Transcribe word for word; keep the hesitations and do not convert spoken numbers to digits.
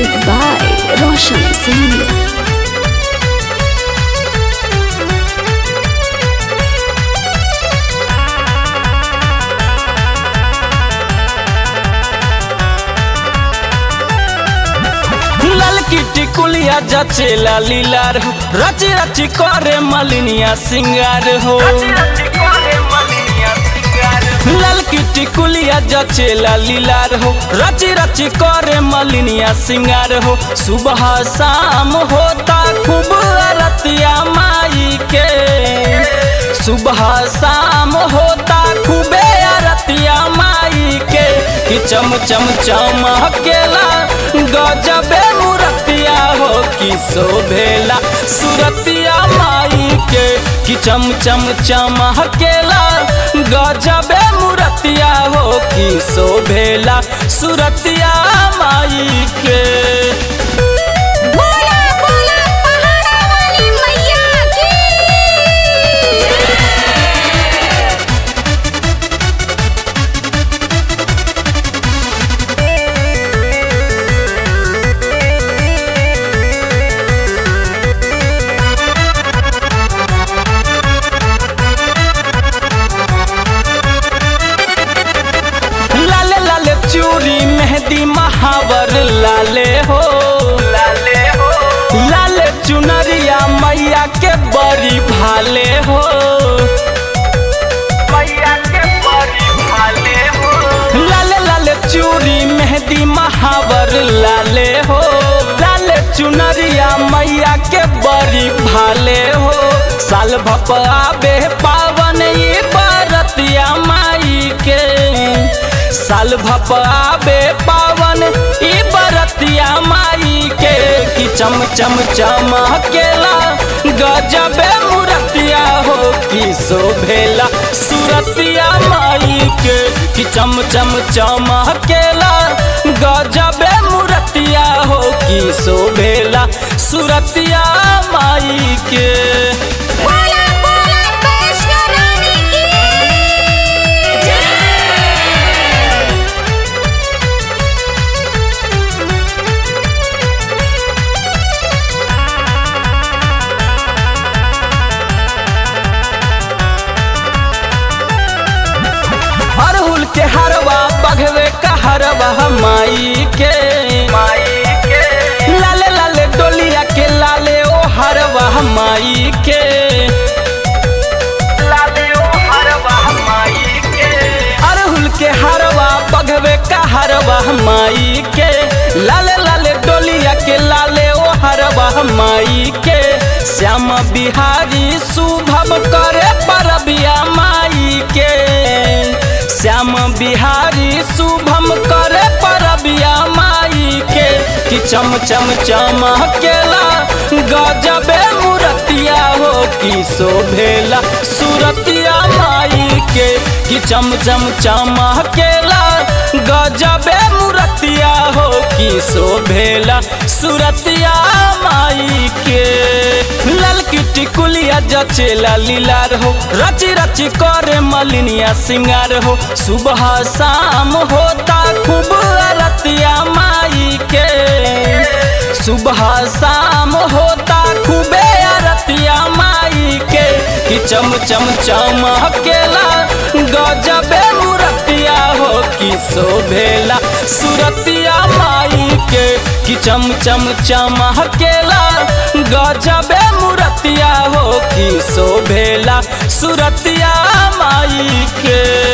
Music by Roshan Singh. टिकुलिया जचेला लीलार हो रची रची करे मलिनिया सिंगार हो लाल की टिकुलिया जचेला लीलार हो रची रची करे मलिनिया सिंगार हो सुबह शाम होता खूब आरतिया माई के सुबह शाम होता खूबे आरतिया माई के कि चम चम चमकेला गजबे मूर्तिया हो कि शोभेला सूरतिया माई के कि चम चम चमकेला गजबे मूर्तिया हो कि शोभेला सूरतिया माई के। मेहंदी महावर लाले हो लाले हो लाले चुनरिया मैया के बड़ी भाले हो मैया के बड़ी भाले हो लाले लाले चूड़ी मेहंदी महावर लाले हो लाले चुनरिया मैया के बड़ी भाले हो साल भपाबे पावन ये बरतिया माई के साल भपाबे पावन ई बरतिया माई के कि चम चम चमकेला गजबे मूर्तिया हो कि शोभेला सूरतिया माई के कि चम चम चमकेला गजबे मूर्तिया हो कि शोभेला सूरतिया माई के। के हरवा बघवे का हरवा माई के माई के लाले लाले डोलिया के लाले ओ हरवा माई के लाले ओ हरवा माई के अरहुल के हरवा बघवे का हरवा माई के लाले लाले डोलिया के लाले ओ हरवा माई के श्याम बिहारी शुभम करे परबिया माई के श्याम बिहारी शुभम करे परबिया माई के कि चम चम चमकेला गजबे मूर्तिया हो कि शोभेला सूरतिया माई के कि चम चम चमकेला गजबे मूर्तिया हो कि शोभेला सूरतिया माई के लाल की टिकुलिया जचेला लीलार हो रची रची करे मलिनिया सिंगार हो सुबह शाम होता खूब आरतिया माई के सुबह शाम होता खूबे आरतिया माई के कि चम चम चमकेला गजबे मूर्तिया हो कि शोभेला सूरतिया माई के कि चम चम चमकेला गजबे मूर्तिया हो कि शोभेला सूरतिया माई के।